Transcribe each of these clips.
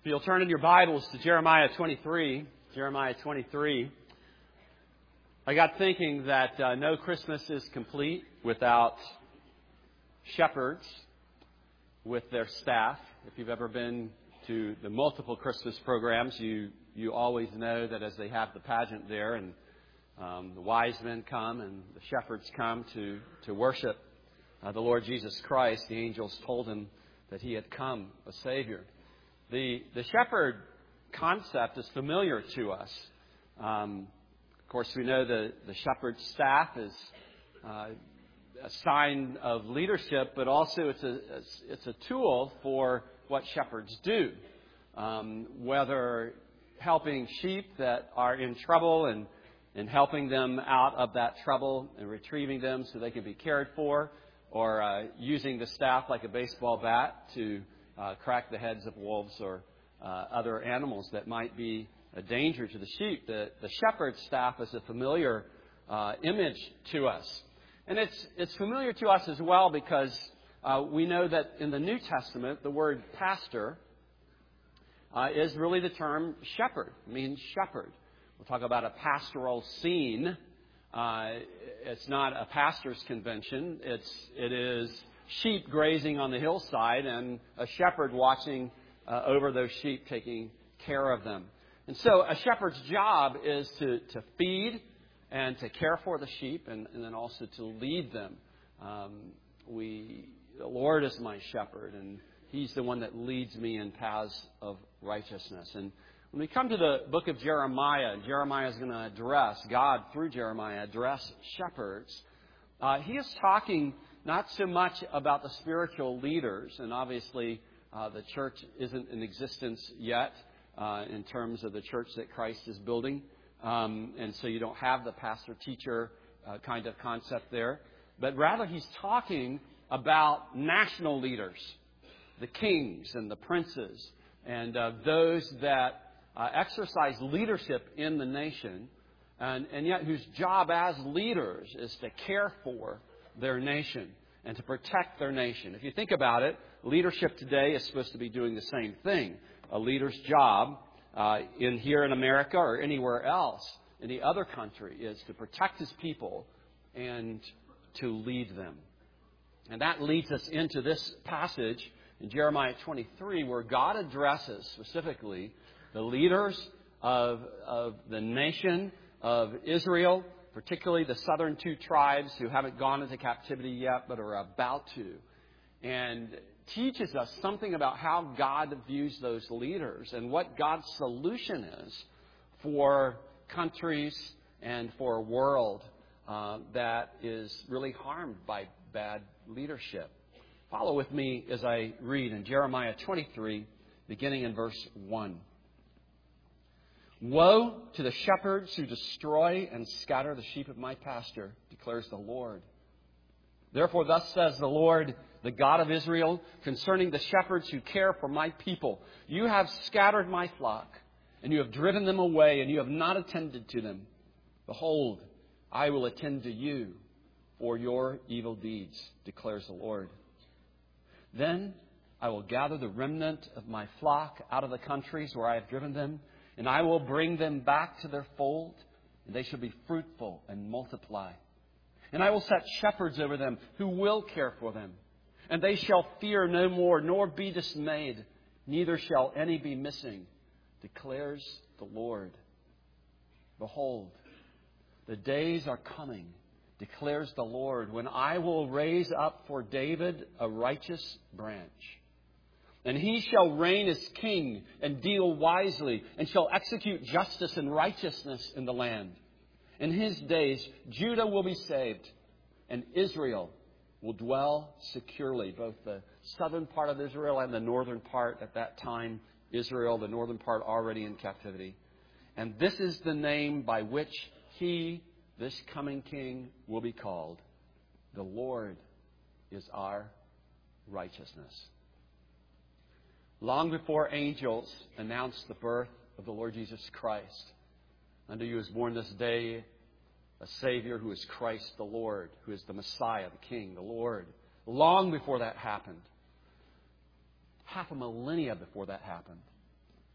If you'll turn in your Bibles to Jeremiah 23, I got thinking that no Christmas is complete without shepherds with their staff. If you've ever been to the multiple Christmas programs, you always know that as they have the pageant there and the wise men come and the shepherds come to worship the Lord Jesus Christ, the angels told him that he had come, a Savior. The shepherd concept is familiar to us. Of course, we know the shepherd's staff is a sign of leadership, but also it's a tool for what shepherds do. Whether helping sheep that are in trouble and helping them out of that trouble and retrieving them so they can be cared for, or using the staff like a baseball bat to crack the heads of wolves or other animals that might be a danger to the sheep. The shepherd's staff is a familiar image to us. And it's familiar to us as well because we know that in the New Testament, the word pastor is really the term shepherd. It means shepherd. We'll talk about a pastoral scene. It's not a pastor's convention. It is sheep grazing on the hillside and a shepherd watching over those sheep, taking care of them. And so a shepherd's job is to feed and to care for the sheep and then also to lead them. The Lord is my shepherd, and He's the one that leads me in paths of righteousness. And when we come to the book of Jeremiah, Jeremiah is going to address, God through Jeremiah, address shepherds. He is talking not so much about the spiritual leaders, and obviously the church isn't in existence yet in terms of the church that Christ is building. And so you don't have the pastor-teacher kind of concept there. But rather he's talking about national leaders, the kings and the princes, and those that exercise leadership in the nation, and yet whose job as leaders is to care for their nation and to protect their nation. If you think about it, leadership today is supposed to be doing the same thing. A leader's job here in America or anywhere else, any other country, is to protect his people and to lead them. And that leads us into this passage in Jeremiah 23, where God addresses specifically the leaders of the nation of Israel, particularly the southern two tribes who haven't gone into captivity yet but are about to, and teaches us something about how God views those leaders and what God's solution is for countries and for a world that is really harmed by bad leadership. Follow with me as I read in Jeremiah 23, beginning in verse 1. Woe to the shepherds who destroy and scatter the sheep of my pasture, declares the Lord. Therefore, thus says the Lord, the God of Israel, concerning the shepherds who care for my people. You have scattered my flock, and you have driven them away, and you have not attended to them. Behold, I will attend to you for your evil deeds, declares the Lord. Then I will gather the remnant of my flock out of the countries where I have driven them, and I will bring them back to their fold, and they shall be fruitful and multiply. And I will set shepherds over them who will care for them. And they shall fear no more, nor be dismayed. Neither shall any be missing, declares the Lord. Behold, the days are coming, declares the Lord, when I will raise up for David a righteous branch. And he shall reign as king and deal wisely, and shall execute justice and righteousness in the land. In his days, Judah will be saved, and Israel will dwell securely. Both the southern part of Israel and the northern part at that time, Israel, the northern part already in captivity. And this is the name by which he, this coming king, will be called. The Lord is our righteousness. Long before angels announced the birth of the Lord Jesus Christ, unto you is born this day a Savior who is Christ the Lord, who is the Messiah, the King, the Lord. Long before that happened, half a millennia before that happened,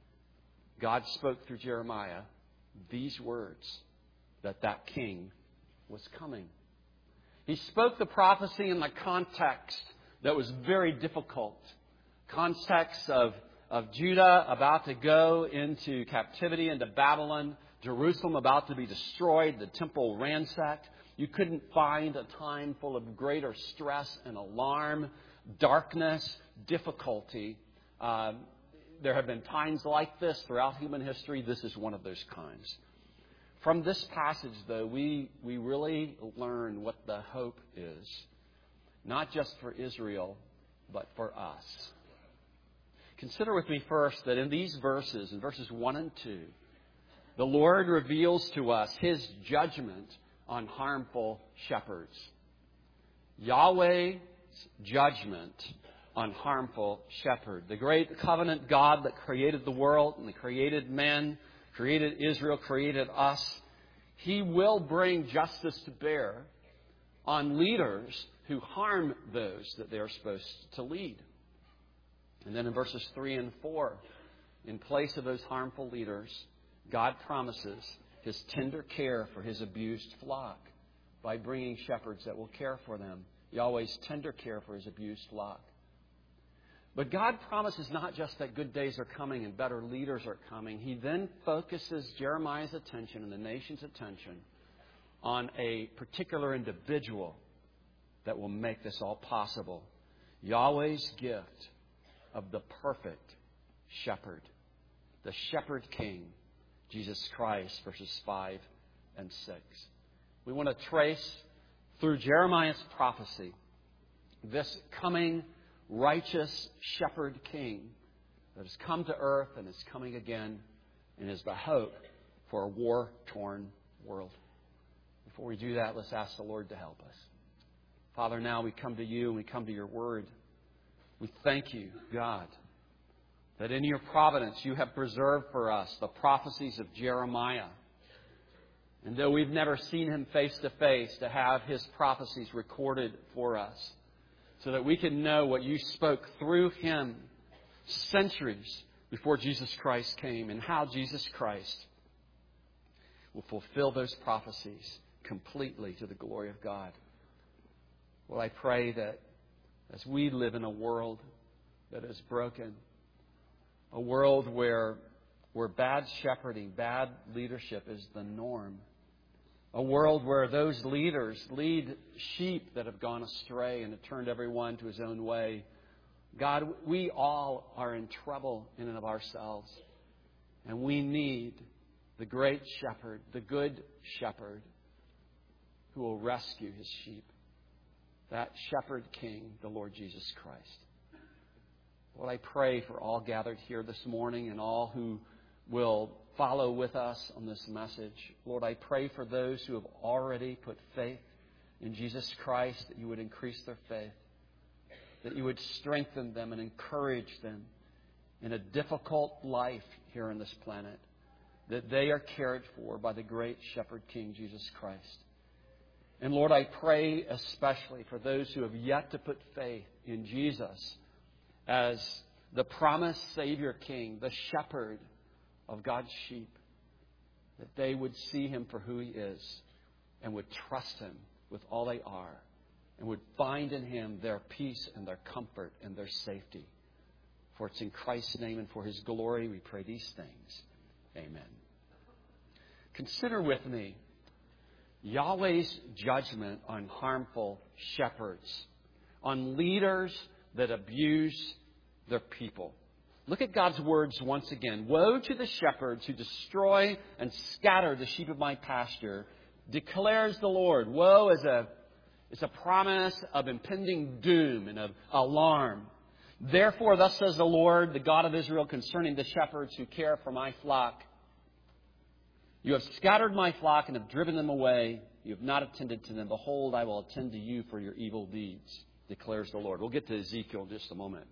God spoke through Jeremiah these words, that king was coming. He spoke the prophecy in the context that was very difficult. Context of Judah about to go into captivity into Babylon, Jerusalem about to be destroyed, the temple ransacked. You couldn't find a time full of greater stress and alarm, darkness, difficulty. There have been times like this throughout human history. This is one of those times. From this passage, though, we really learn what the hope is, not just for Israel, but for us. Consider with me first that in these verses, in verses 1 and 2, the Lord reveals to us His judgment on harmful shepherds. Yahweh's judgment on harmful shepherd. The great covenant God that created the world and that created man, created Israel, created us, He will bring justice to bear on leaders who harm those that they are supposed to lead. And then in verses 3 and 4, in place of those harmful leaders, God promises His tender care for His abused flock by bringing shepherds that will care for them. Yahweh's tender care for His abused flock. But God promises not just that good days are coming and better leaders are coming. He then focuses Jeremiah's attention and the nation's attention on a particular individual that will make this all possible. Yahweh's gift of the perfect shepherd, the shepherd king, Jesus Christ, verses 5 and 6. We want to trace through Jeremiah's prophecy this coming righteous shepherd king that has come to earth and is coming again and is the hope for a war-torn world. Before we do that, let's ask the Lord to help us. Father, now we come to You and we come to Your Word. We thank You, God, that in Your providence You have preserved for us the prophecies of Jeremiah. And though we've never seen him face to face, to have his prophecies recorded for us so that we can know what You spoke through him centuries before Jesus Christ came and how Jesus Christ will fulfill those prophecies completely to the glory of God. Well, I pray that as we live in a world that is broken, a world where bad shepherding, bad leadership is the norm, a world where those leaders lead sheep that have gone astray and have turned everyone to his own way, God, we all are in trouble in and of ourselves. And we need the great shepherd, the good shepherd, who will rescue his sheep. That shepherd king, the Lord Jesus Christ. Lord, I pray for all gathered here this morning and all who will follow with us on this message. Lord, I pray for those who have already put faith in Jesus Christ, that You would increase their faith, that You would strengthen them and encourage them in a difficult life here on this planet, that they are cared for by the great shepherd king, Jesus Christ. And Lord, I pray especially for those who have yet to put faith in Jesus as the promised Savior King, the shepherd of God's sheep, that they would see Him for who He is and would trust Him with all they are and would find in Him their peace and their comfort and their safety. For it's in Christ's name and for His glory we pray these things. Amen. Consider with me Yahweh's judgment on harmful shepherds, on leaders that abuse their people. Look at God's words once again. Woe to the shepherds who destroy and scatter the sheep of my pasture, declares the Lord. Woe is a promise of impending doom and of alarm. Therefore, thus says the Lord, the God of Israel, concerning the shepherds who care for my flock. You have scattered my flock and have driven them away. You have not attended to them. Behold, I will attend to you for your evil deeds, declares the Lord. We'll get to Ezekiel in just a moment.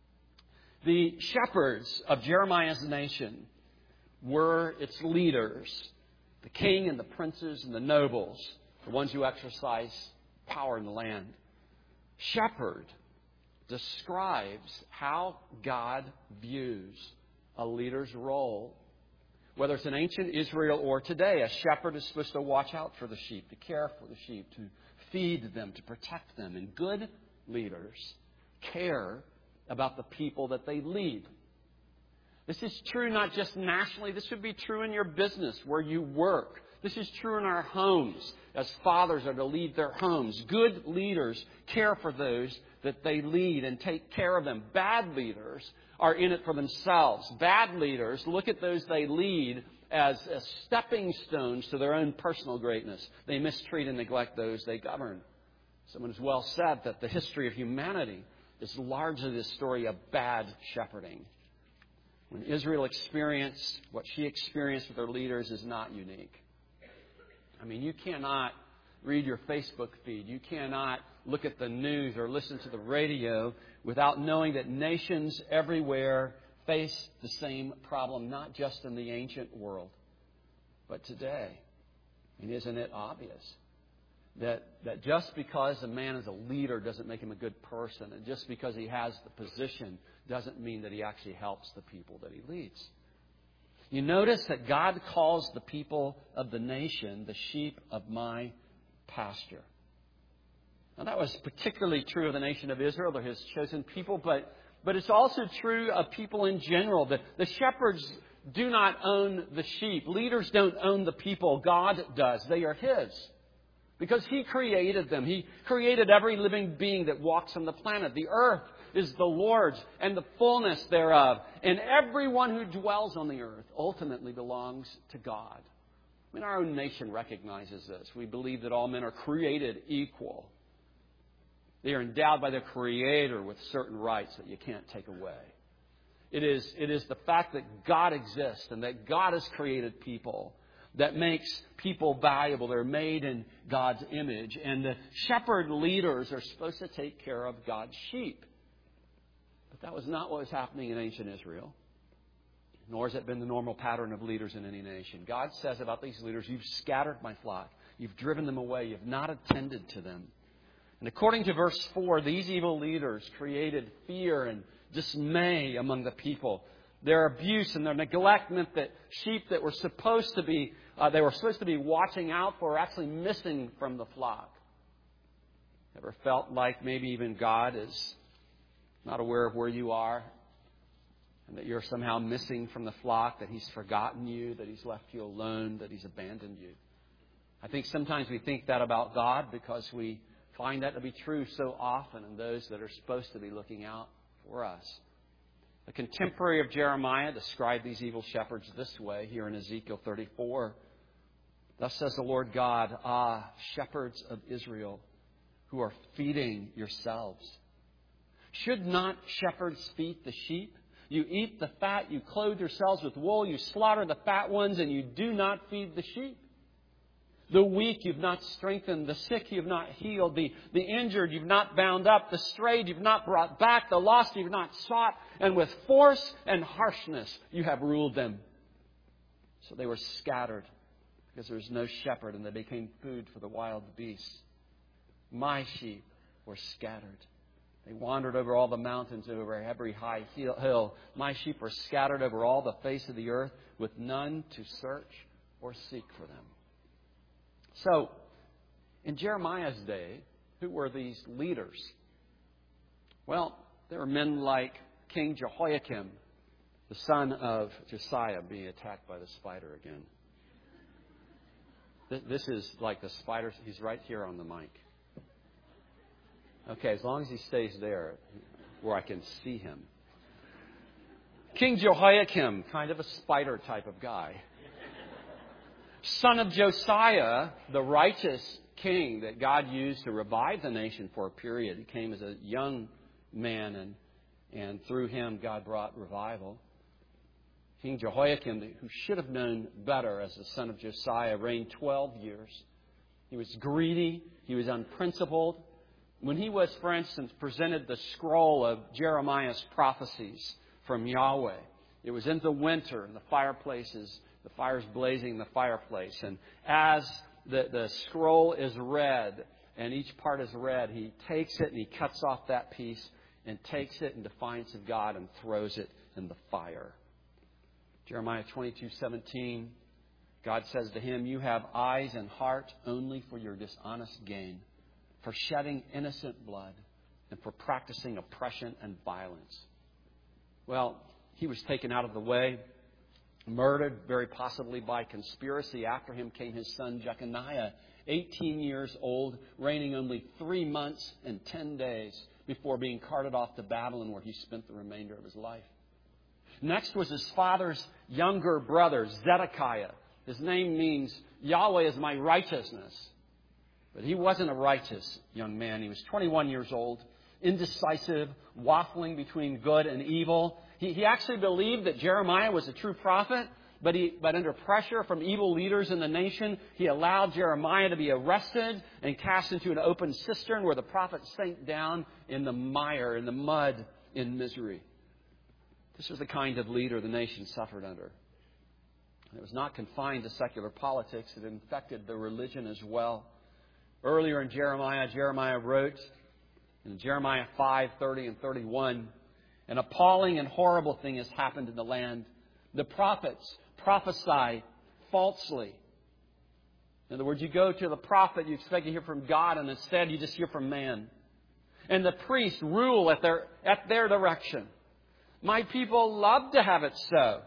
The shepherds of Jeremiah's nation were its leaders, the king and the princes and the nobles, the ones who exercise power in the land. Shepherd describes how God views a leader's role Whether it's in ancient Israel or today, a shepherd is supposed to watch out for the sheep, to care for the sheep, to feed them, to protect them. And good leaders care about the people that they lead. This is true not just nationally. This should be true in your business, where you work. This is true in our homes, as fathers are to lead their homes. Good leaders care for those that they lead and take care of them. Bad leaders are in it for themselves. Bad leaders look at those they lead as stepping stones to their own personal greatness. They mistreat and neglect those they govern. Someone has well said that the history of humanity is largely the story of bad shepherding. When Israel experienced what she experienced with her leaders is not unique. I mean, you cannot read your Facebook feed. You cannot look at the news or listen to the radio without knowing that nations everywhere face the same problem, not just in the ancient world, but today. And isn't it obvious that just because a man is a leader doesn't make him a good person, and just because he has the position doesn't mean that he actually helps the people that he leads? You notice that God calls the people of the nation the sheep of my pasture. Now, that was particularly true of the nation of Israel. They're His chosen people, but it's also true of people in general. The shepherds do not own the sheep. Leaders don't own the people. God does. They are His. Because He created them. He created every living being that walks on the planet. The earth is the Lord's and the fullness thereof. And everyone who dwells on the earth ultimately belongs to God. I mean, our own nation recognizes this. We believe that all men are created equal. They are endowed by their Creator with certain rights that you can't take away. It is the fact that God exists and that God has created people that makes people valuable. They're made in God's image. And the shepherd leaders are supposed to take care of God's sheep. But that was not what was happening in ancient Israel. Nor has it been the normal pattern of leaders in any nation. God says about these leaders, you've scattered my flock. You've driven them away. You've not attended to them. And according to verse 4, these evil leaders created fear and dismay among the people. Their abuse and their neglect meant that sheep that were supposed to be watching out for were actually missing from the flock. Ever felt like maybe even God is not aware of where you are and that you're somehow missing from the flock, that He's forgotten you, that He's left you alone, that He's abandoned you? I think sometimes we think that about God because we find that to be true so often in those that are supposed to be looking out for us. A contemporary of Jeremiah described these evil shepherds this way here in Ezekiel 34. Thus says the Lord God, ah, shepherds of Israel, who are feeding yourselves. Should not shepherds feed the sheep? You eat the fat, you clothe yourselves with wool, you slaughter the fat ones, and you do not feed the sheep. The weak you've not strengthened, the sick you've not healed, the injured you've not bound up, the strayed you've not brought back, the lost you've not sought, and with force and harshness you have ruled them. So they were scattered because there was no shepherd, and they became food for the wild beasts. My sheep were scattered. They wandered over all the mountains, over every high hill. My sheep were scattered over all the face of the earth, with none to search or seek for them. So, in Jeremiah's day, who were these leaders? Well, there were men like King Jehoiakim, the son of Josiah, being attacked by the spider again. This is like the spider. He's right here on the mic. Okay, as long as he stays there where I can see him. King Jehoiakim, kind of a spider type of guy. Son of Josiah, the righteous king that God used to revive the nation for a period. He came as a young man, and through him God brought revival. King Jehoiakim, who should have known better as the son of Josiah, reigned 12 years. He was greedy. He was unprincipled. When he was, for instance, presented the scroll of Jeremiah's prophecies from Yahweh, it was in the winter, and the fire's blazing in the fireplace. And as the scroll is read, and each part is read, he takes it and he cuts off that piece and takes it in defiance of God and throws it in the fire. Jeremiah 22:17, God says to him, "You have eyes and heart only for your dishonest gain, for shedding innocent blood, and for practicing oppression and violence." Well, he was taken out of the way, murdered, very possibly by conspiracy. After him came his son Jeconiah, 18 years old, reigning only 3 months and 10 days before being carted off to Babylon, where he spent the remainder of his life. Next was his father's younger brother, Zedekiah. His name means Yahweh is my righteousness. But he wasn't a righteous young man. He was 21 years old, indecisive, waffling between good and evil. He actually believed that Jeremiah was a true prophet, but under pressure from evil leaders in the nation, he allowed Jeremiah to be arrested and cast into an open cistern where the prophet sank down in the mire, in the mud, in misery. This was the kind of leader the nation suffered under. And it was not confined to secular politics. It infected the religion as well. Earlier in Jeremiah wrote in Jeremiah 5:30 and 31, "An appalling and horrible thing has happened in the land. The prophets prophesy falsely." In other words, you go to the prophet, you expect to hear from God, and instead you just hear from man. "And the priests rule at their direction. My people love to have it so.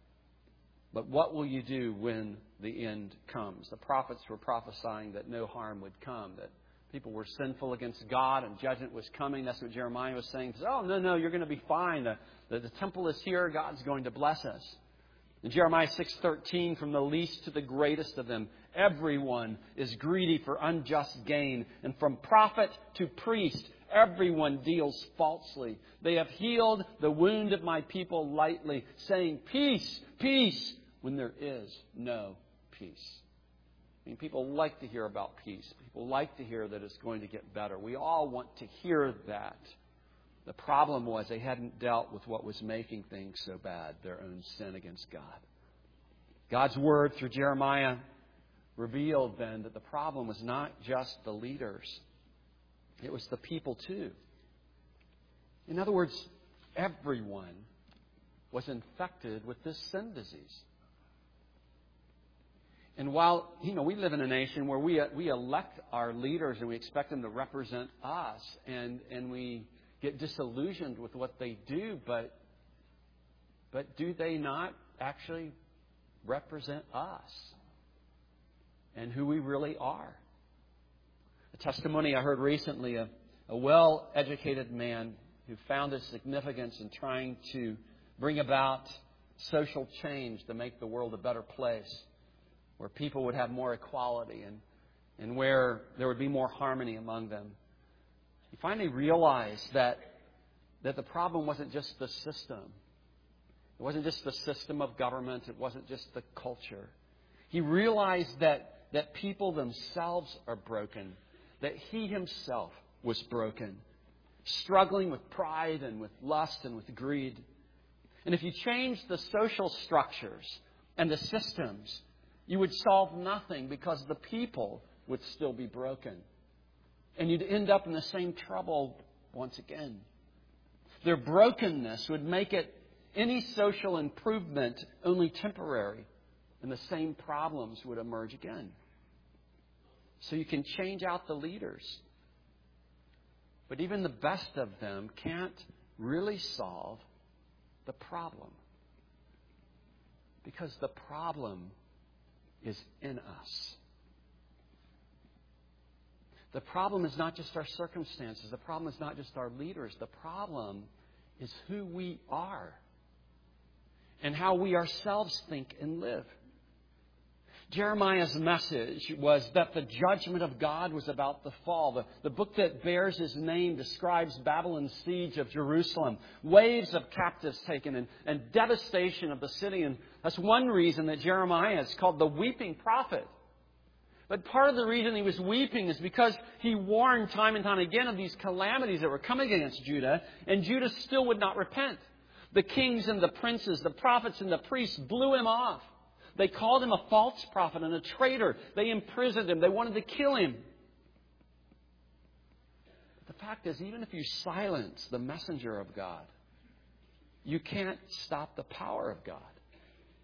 But what will you do when the end comes?" The prophets were prophesying that no harm would come, that people were sinful against God and judgment was coming. That's what Jeremiah was saying. He said, "Oh, no, you're going to be fine. The temple is here. God's going to bless us." In Jeremiah 6:13, "From the least to the greatest of them, everyone is greedy for unjust gain. And from prophet to priest, everyone deals falsely. They have healed the wound of my people lightly, saying, 'Peace, peace,' when there is no peace." I mean, people like to hear about peace. People like to hear that it's going to get better. We all want to hear that. The problem was they hadn't dealt with what was making things so bad, their own sin against God. God's word through Jeremiah revealed then that the problem was not just the leaders. It was the people too. In other words, everyone was infected with this sin disease. And while, we live in a nation where we elect our leaders and we expect them to represent us, and we get disillusioned with what they do, but do they not actually represent us and who we really are? A testimony I heard recently of a well-educated man who found his significance in trying to bring about social change to make the world a better place, where people would have more equality and where there would be more harmony among them. He finally realized that the problem wasn't just the system. It wasn't just the system of government. It wasn't just the culture. He realized that people themselves are broken, that he himself was broken, struggling with pride and with lust and with greed. And if you change the social structures and the systems, you would solve nothing, because the people would still be broken. And you'd end up in the same trouble once again. Their brokenness would make any social improvement only temporary, and the same problems would emerge again. So you can change out the leaders, but even the best of them can't really solve the problem, because the problem is in us. The problem is not just our circumstances. The problem is not just our leaders. The problem is who we are and how we ourselves think and live. Jeremiah's message was that the judgment of God was about to fall. The book that bears his name describes Babylon's siege of Jerusalem, waves of captives taken, and devastation of the city. And that's one reason that Jeremiah is called the weeping prophet. But part of the reason he was weeping is because he warned time and time again of these calamities that were coming against Judah, and Judah still would not repent. The kings and the princes, the prophets and the priests blew him off. They called him a false prophet and a traitor. They imprisoned him. They wanted to kill him. But the fact is, even if you silence the messenger of God, you can't stop the power of God.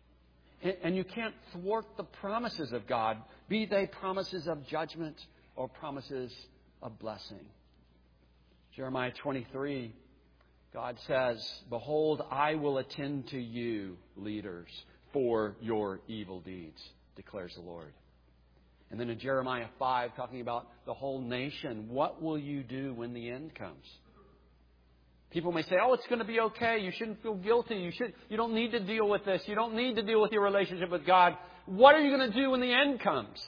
And you can't thwart the promises of God, be they promises of judgment or promises of blessing. Jeremiah 23, God says, "Behold, I will attend to you, leaders, for your evil deeds, declares the Lord." And then in Jeremiah 5, talking about the whole nation, what will you do when the end comes? People may say, "Oh, it's going to be okay. You shouldn't feel guilty. You don't need to deal with this. You don't need to deal with your relationship with God." What are you going to do when the end comes?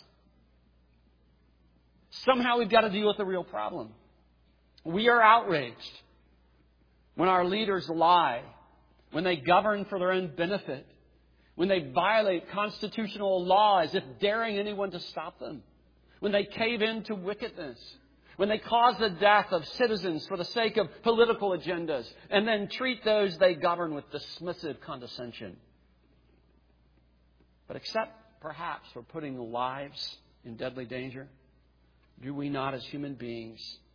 Somehow we've got to deal with the real problem. We are outraged when our leaders lie, when they govern for their own benefit, when they violate constitutional law as if daring anyone to stop them, when they cave into wickedness, when they cause the death of citizens for the sake of political agendas, and then treat those they govern with dismissive condescension. But except perhaps for putting lives in deadly danger, do we not as human beings,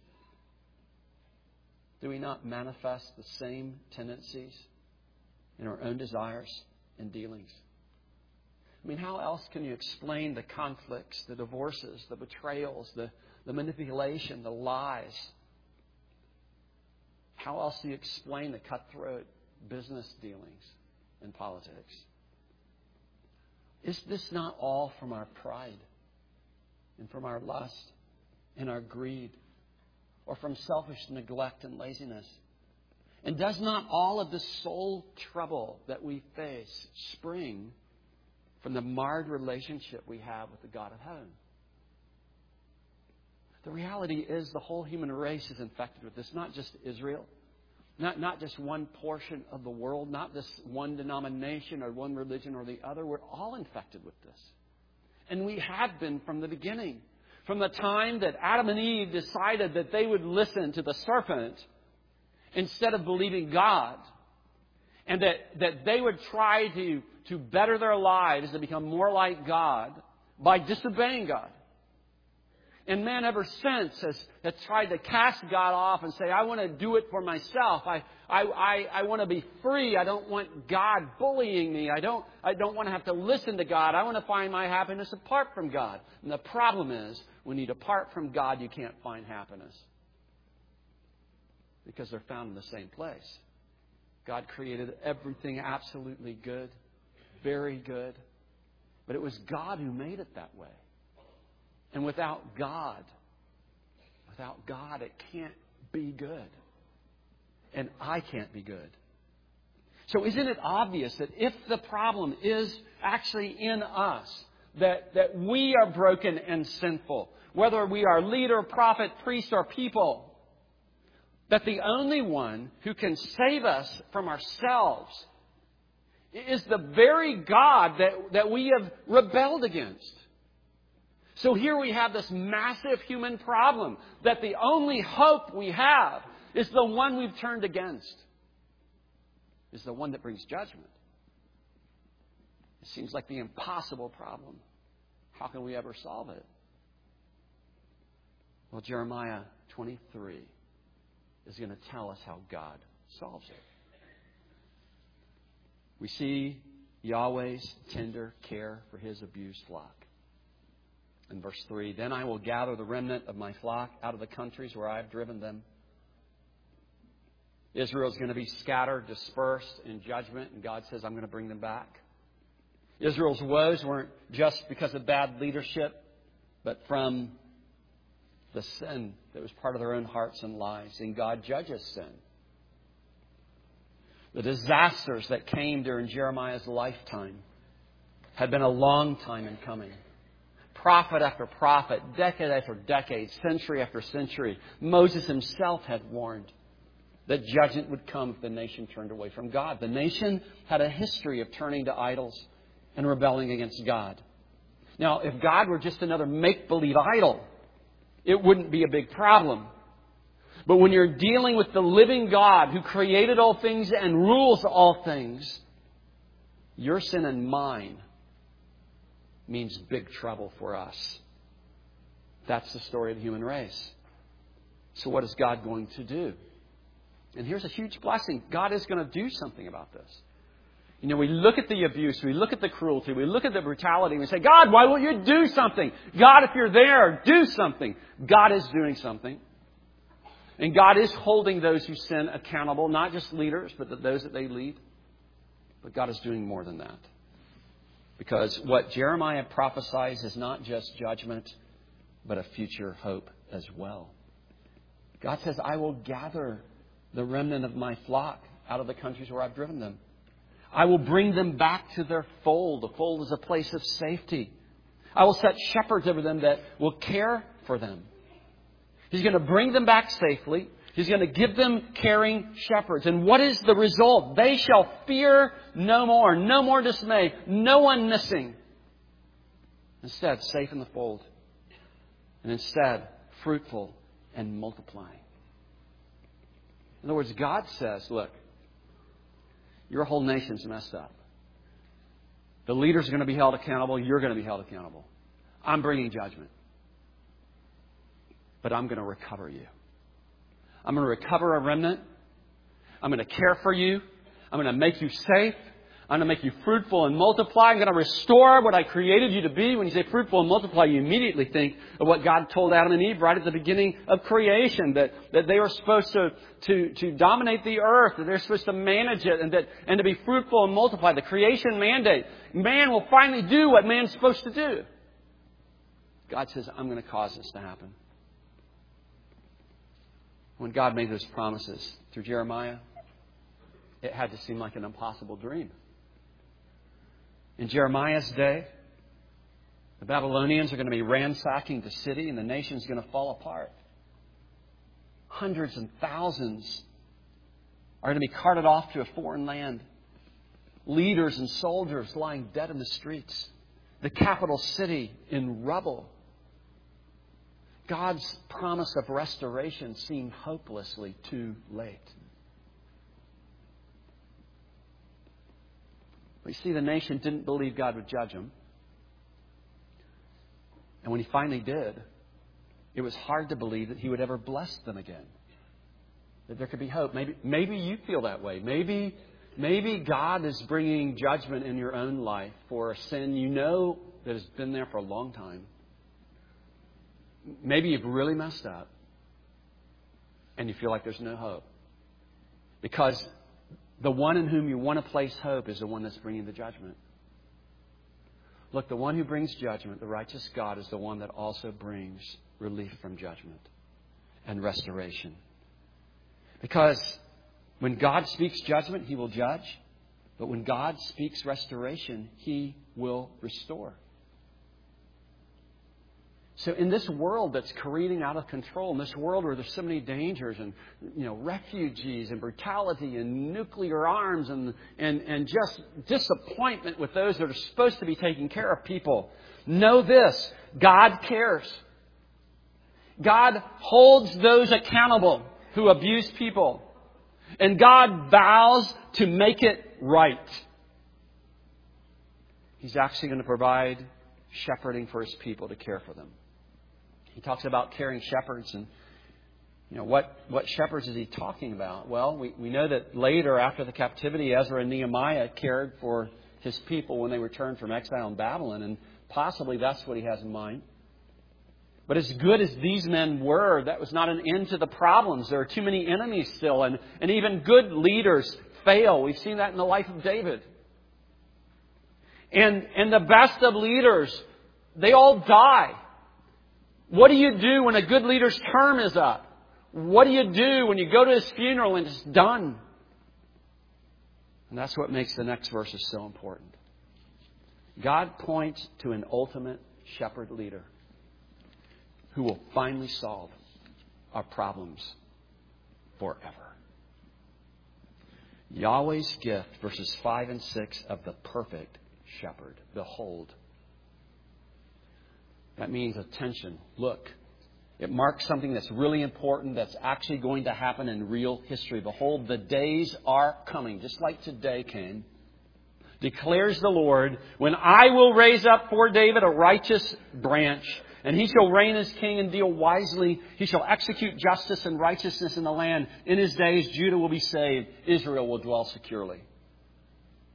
do we not manifest the same tendencies in our own desires and dealings? I mean, how else can you explain the conflicts, the divorces, the betrayals, the manipulation, the lies? How else do you explain the cutthroat business dealings in politics? Is this not all from our pride and from our lust and our greed, or from selfish neglect and laziness? And does not all of the soul trouble that we face spring from the marred relationship we have with the God of heaven? The reality is the whole human race is infected with this, not just Israel, not just one portion of the world, not just one denomination or one religion or the other. We're all infected with this. And we have been from the beginning. From the time that Adam and Eve decided that they would listen to the serpent instead of believing God, and that they would try to better their lives and become more like God by disobeying God. And man ever since has tried to cast God off and say, "I want to do it for myself. I want to be free. I don't want God bullying me. I don't want to have to listen to God. I want to find my happiness apart from God." And the problem is, when you depart from God, you can't find happiness, because they're found in the same place. God created everything absolutely good, very good. But it was God who made it that way. And without God, it can't be good. And I can't be good. So isn't it obvious that if the problem is actually in us, that we are broken and sinful, whether we are leader, prophet, priest, or people, that the only one who can save us from ourselves is the very God that we have rebelled against. So here we have this massive human problem, that the only hope we have is the one we've turned against, is the one that brings judgment. It seems like the impossible problem. How can we ever solve it? Well, Jeremiah 23 is going to tell us how God solves it. We see Yahweh's tender care for His abused flock. In verse 3, "Then I will gather the remnant of my flock out of the countries where I have driven them." Israel is going to be scattered, dispersed in judgment, and God says, "I'm going to bring them back." Israel's woes weren't just because of bad leadership, but from the sin that was part of their own hearts and lives. And God judges sin. The disasters that came during Jeremiah's lifetime had been a long time in coming. Prophet after prophet, decade after decade, century after century, Moses himself had warned that judgment would come if the nation turned away from God. The nation had a history of turning to idols and rebelling against God. Now, if God were just another make-believe idol, it wouldn't be a big problem. But when you're dealing with the living God who created all things and rules all things, your sin and mine means big trouble for us. That's the story of the human race. So what is God going to do? And here's a huge blessing. God is going to do something about this. You know, we look at the abuse, we look at the cruelty, we look at the brutality, and we say, God, why won't you do something? God, if you're there, do something. God is doing something. And God is holding those who sin accountable, not just leaders, but those that they lead. But God is doing more than that. Because what Jeremiah prophesies is not just judgment, but a future hope as well. God says, I will gather the remnant of my flock out of the countries where I've driven them. I will bring them back to their fold. The fold is a place of safety. I will set shepherds over them that will care for them. He's going to bring them back safely. He's going to give them caring shepherds. And what is the result? They shall fear no more. No more dismay. No one missing. Instead, safe in the fold. And instead, fruitful and multiplying. In other words, God says, look, your whole nation's messed up. The leaders are going to be held accountable. You're going to be held accountable. I'm bringing judgment. But I'm going to recover you. I'm going to recover a remnant. I'm going to care for you. I'm going to make you safe. I'm going to make you fruitful and multiply. I'm going to restore what I created you to be. When you say fruitful and multiply, you immediately think of what God told Adam and Eve right at the beginning of creation, that they were supposed to dominate the earth, that they're supposed to manage it, and to be fruitful and multiply. The creation mandate. Man will finally do what man's supposed to do. God says, I'm going to cause this to happen. When God made those promises through Jeremiah, it had to seem like an impossible dream. In Jeremiah's day, the Babylonians are going to be ransacking the city and the nation's going to fall apart. Hundreds and thousands are going to be carted off to a foreign land. Leaders and soldiers lying dead in the streets. The capital city in rubble. God's promise of restoration seemed hopelessly too late. But you see, the nation didn't believe God would judge them. And when He finally did, it was hard to believe that He would ever bless them again. That there could be hope. Maybe you feel that way. Maybe God is bringing judgment in your own life for a sin you know that has been there for a long time. Maybe you've really messed up and you feel like there's no hope. Because the one in whom you want to place hope is the one that's bringing the judgment. Look, the one who brings judgment, the righteous God, is the one that also brings relief from judgment and restoration. Because when God speaks judgment, He will judge. But when God speaks restoration, He will restore. So in this world that's careening out of control, in this world where there's so many dangers and refugees and brutality and nuclear arms and just disappointment with those that are supposed to be taking care of people, know this: God cares. God holds those accountable who abuse people. And God vows to make it right. He's actually going to provide shepherding for His people to care for them. He talks about caring shepherds, and what shepherds is He talking about? Well, we know that later, after the captivity, Ezra and Nehemiah cared for His people when they returned from exile in Babylon, and possibly that's what He has in mind. But as good as these men were, that was not an end to the problems. There are too many enemies still, and even good leaders fail. We've seen that in the life of David. And the best of leaders, they all die. What do you do when a good leader's term is up? What do you do when you go to his funeral and it's done? And that's what makes the next verses so important. God points to an ultimate shepherd leader who will finally solve our problems forever. Yahweh's gift, verses 5 and 6, of the perfect shepherd. Behold. That means attention. Look. It marks something that's really important, that's actually going to happen in real history. Behold, the days are coming, just like today came, declares the Lord, when I will raise up for David a righteous branch, and he shall reign as king and deal wisely. He shall execute justice and righteousness in the land. In his days, Judah will be saved. Israel will dwell securely.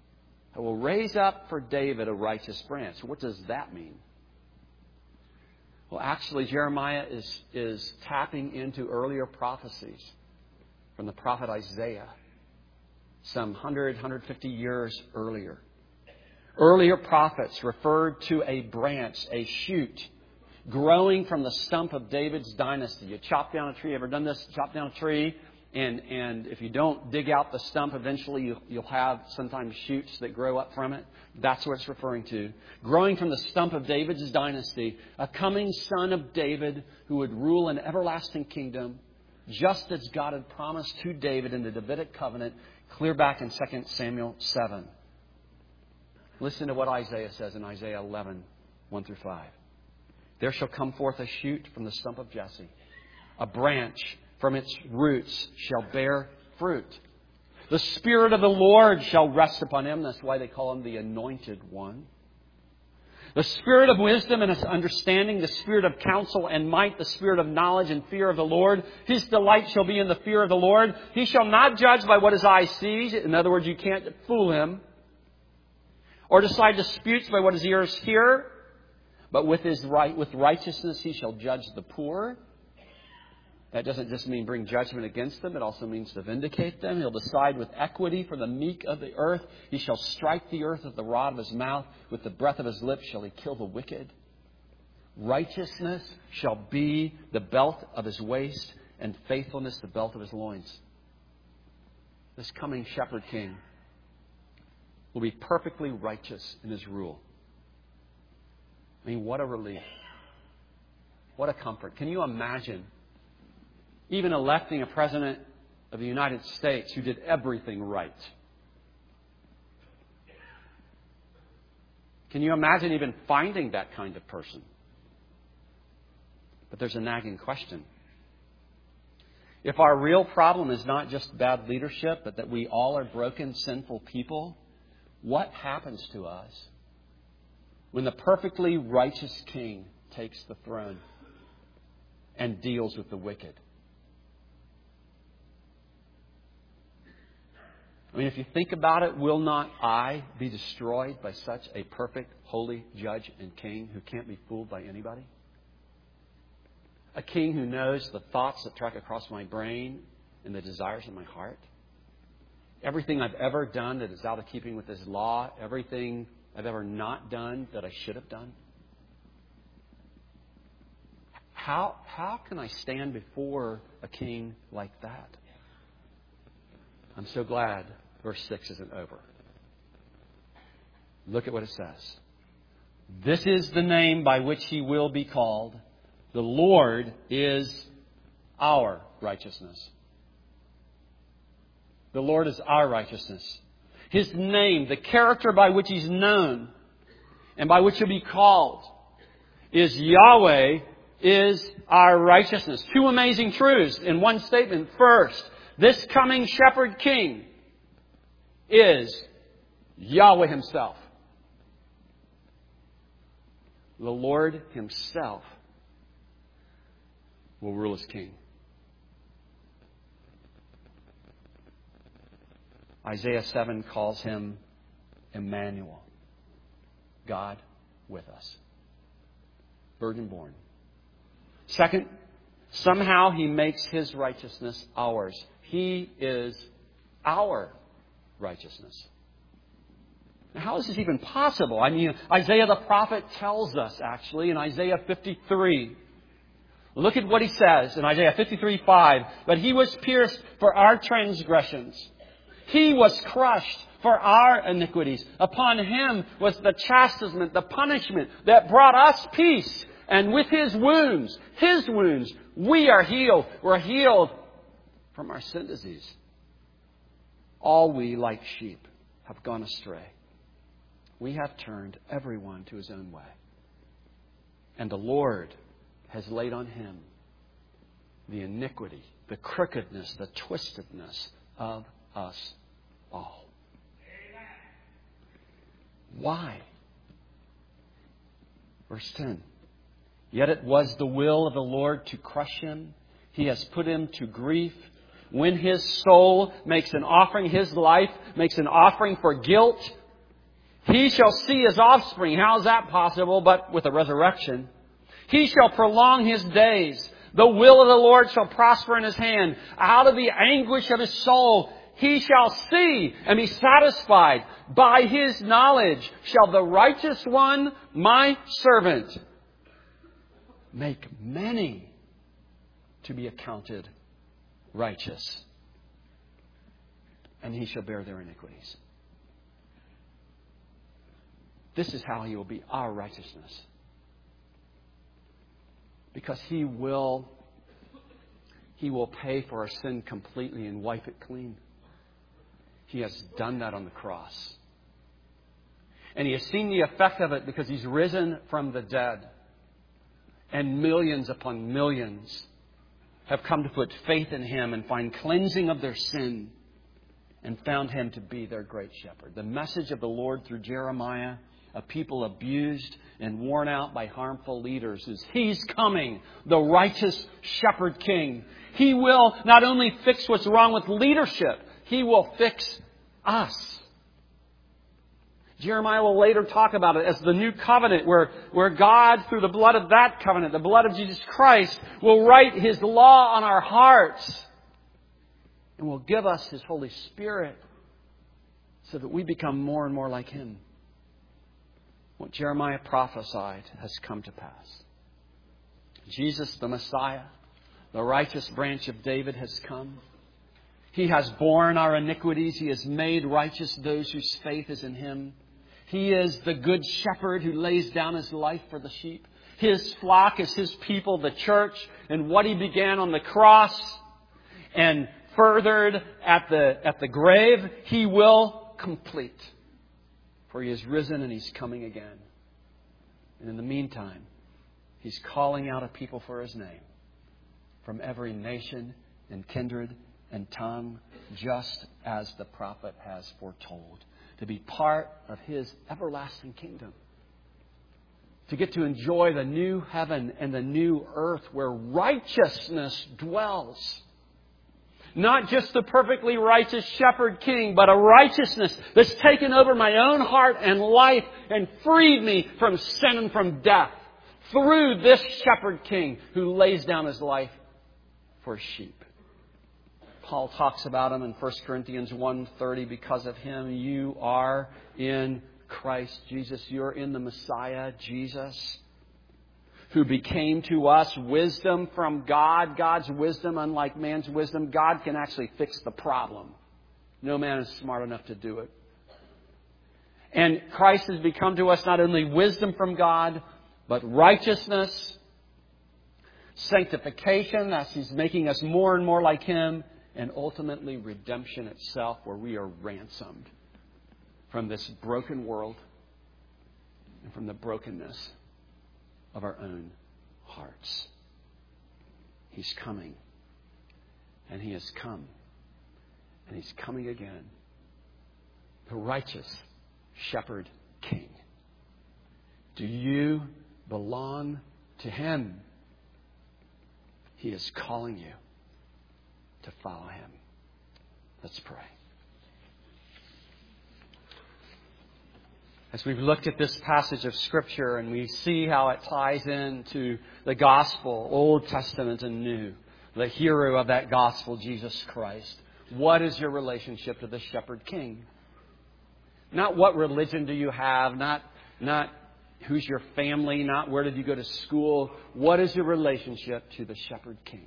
I will raise up for David a righteous branch. What does that mean? Well, actually, Jeremiah is tapping into earlier prophecies from the prophet Isaiah, some 150 years earlier. Earlier prophets referred to a branch, a shoot, growing from the stump of David's dynasty. You chop down a tree. Ever done this? Chop down a tree, and if you don't dig out the stump, eventually you'll have sometimes shoots that grow up from it. That's what it's referring to. Growing from the stump of David's dynasty, a coming son of David who would rule an everlasting kingdom, just as God had promised to David in the Davidic covenant, clear back in 2 Samuel 7. Listen to what Isaiah says in Isaiah 11, 1 through 5. There shall come forth a shoot from the stump of Jesse. A branch from its roots shall bear fruit. The Spirit of the Lord shall rest upon him. That's why they call him the Anointed One. The Spirit of wisdom and understanding, the Spirit of counsel and might, the Spirit of knowledge and fear of the Lord. His delight shall be in the fear of the Lord. He shall not judge by what his eye sees. In other words, you can't fool him. Or decide disputes by what his ears hear. But with righteousness he shall judge the poor. That doesn't just mean bring judgment against them. It also means to vindicate them. He'll decide with equity for the meek of the earth. He shall strike the earth with the rod of his mouth. With the breath of his lips shall he kill the wicked. Righteousness shall be the belt of his waist, and faithfulness the belt of his loins. This coming shepherd king will be perfectly righteous in his rule. I mean, what a relief. What a comfort. Can you imagine even electing a president of the United States who did everything right? Can you imagine even finding that kind of person? But there's a nagging question. If our real problem is not just bad leadership, but that we all are broken, sinful people, what happens to us when the perfectly righteous king takes the throne and deals with the wicked? I mean, if you think about it, will not I be destroyed by such a perfect, holy judge and king who can't be fooled by anybody? A king who knows the thoughts that track across my brain and the desires of my heart. Everything I've ever done that is out of keeping with His law. Everything I've ever not done that I should have done. How can I stand before a king like that? I'm so glad verse 6 isn't over. Look at what it says. This is the name by which He will be called. The Lord is our righteousness. The Lord is our righteousness. His name, the character by which He's known and by which He'll be called, is Yahweh is our righteousness. Two amazing truths in one statement. First, this coming shepherd king is Yahweh Himself. The Lord Himself will rule as king. Isaiah 7 calls Him Emmanuel, God with us. Virgin born. Second, somehow He makes His righteousness ours. He is our righteousness. Now, how is this even possible? I mean, Isaiah the prophet tells us, actually, in Isaiah 53. Look at what he says in Isaiah 53:5. But He was pierced for our transgressions. He was crushed for our iniquities. Upon Him was the chastisement, the punishment that brought us peace. And with His wounds, we are healed. We're healed from our sin disease. All we, like sheep, have gone astray. We have turned everyone to his own way. And the Lord has laid on Him the iniquity, the crookedness, the twistedness of us all. Why? Verse 10. Yet it was the will of the Lord to crush Him. He has put Him to grief. When His soul makes an offering, His life makes an offering for guilt, He shall see his offspring. How is that possible? But with a resurrection. He shall prolong his days. The will of the Lord shall prosper in his hand. Out of the anguish of his soul, he shall see and be satisfied. By his knowledge shall the righteous one, my servant, make many to be accounted righteous. And he shall bear their iniquities. This is how he will be our righteousness. Because he will pay for our sin completely and wipe it clean. He has done that on the cross. And he has seen the effect of it because he's risen from the dead. And millions upon millions have come to put faith in him and find cleansing of their sin and found him to be their great shepherd. The message of the Lord through Jeremiah, a people abused and worn out by harmful leaders, is He's coming, the righteous shepherd king. He will not only fix what's wrong with leadership, He will fix us. Jeremiah will later talk about it as the new covenant where God, through the blood of that covenant, the blood of Jesus Christ, will write His law on our hearts and will give us His Holy Spirit so that we become more and more like Him. What Jeremiah prophesied has come to pass. Jesus, the Messiah, the righteous branch of David, has come. He has borne our iniquities. He has made righteous those whose faith is in Him. He is the good shepherd who lays down His life for the sheep. His flock is His people, the church. And what He began on the cross and furthered at the grave, He will complete. For He is risen and He's coming again. And in the meantime, He's calling out a people for His name from every nation and kindred and tongue, just as the prophet has foretold, to be part of His everlasting kingdom. To get to enjoy the new heaven and the new earth where righteousness dwells. Not just the perfectly righteous shepherd king, but a righteousness that's taken over my own heart and life and freed me from sin and from death through this shepherd king who lays down his life for sheep. Paul talks about him in 1 Corinthians 1:30. Because of him, you are in Christ Jesus. You're in the Messiah, Jesus, who became to us wisdom from God. God's wisdom, unlike man's wisdom. God can actually fix the problem. No man is smart enough to do it. And Christ has become to us not only wisdom from God, but righteousness, sanctification, as He's making us more and more like Him, and ultimately redemption itself, where we are ransomed from this broken world and from the brokenness of our own hearts. He's coming. And He has come. And He's coming again. The righteous shepherd king. Do you belong to Him? He is calling you to follow Him. Let's pray. As we've looked at this passage of Scripture and we see how it ties into the gospel, Old Testament and New, the hero of that gospel, Jesus Christ, what is your relationship to the Shepherd King? Not what religion do you have, not who's your family, not where did you go to school. What is your relationship to the Shepherd King?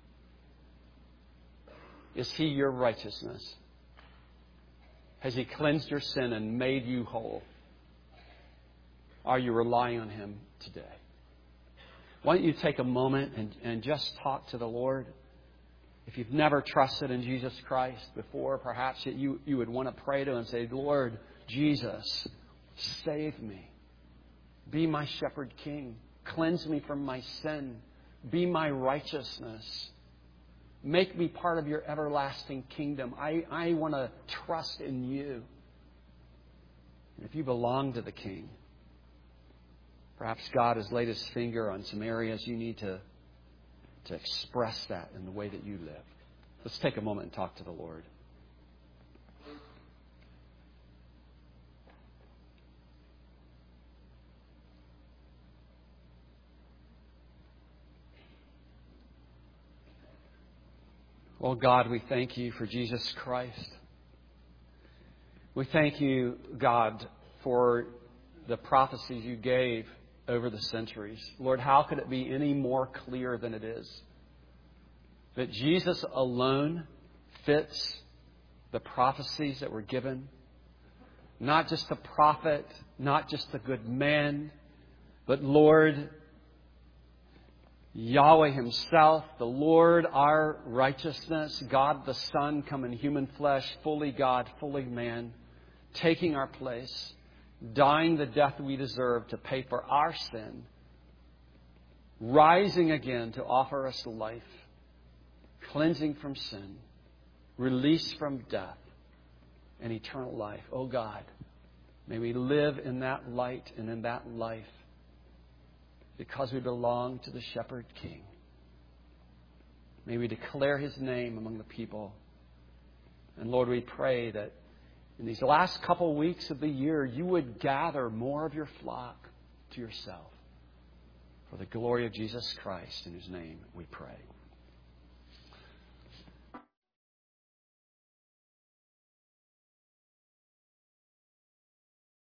Is He your righteousness? Has He cleansed your sin and made you whole? Are you relying on Him today? Why don't you take a moment and just talk to the Lord? If you've never trusted in Jesus Christ before, perhaps you would want to pray to Him and say, Lord Jesus, save me. Be my shepherd king. Cleanse me from my sin. Be my righteousness. Make me part of your everlasting kingdom. I want to trust in you. And if you belong to the King, perhaps God has laid His finger on some areas you need to express that in the way that you live. Let's take a moment and talk to the Lord. Well, God, we thank you for Jesus Christ. We thank you, God, for the prophecies you gave over the centuries. Lord, how could it be any more clear than it is? That Jesus alone fits the prophecies that were given. Not just a prophet, not just a good man, but Lord, Yahweh Himself, the Lord, our righteousness, God the Son, come in human flesh, fully God, fully man, taking our place, dying the death we deserve to pay for our sin, rising again to offer us life, cleansing from sin, release from death, and eternal life. Oh God, may we live in that light and in that life because we belong to the Shepherd King. May we declare His name among the people. And Lord, we pray that in these last couple weeks of the year, you would gather more of your flock to yourself. For the glory of Jesus Christ, in whose name we pray.